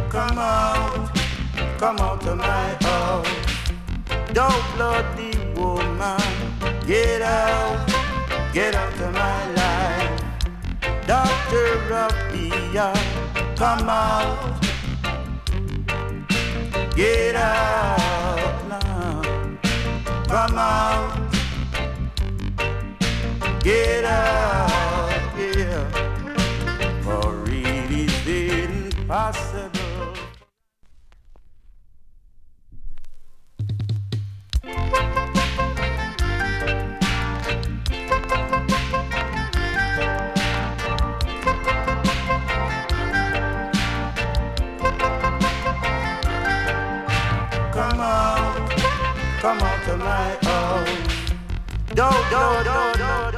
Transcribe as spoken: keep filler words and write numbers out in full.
Come out, come out of my house. Don't bloody woman, get out, get out of my life. Doctor Rabia, come out, get out now. Come out, get out, yeah. For it is impossible. Come out, come out of my house. Do, do, do, do.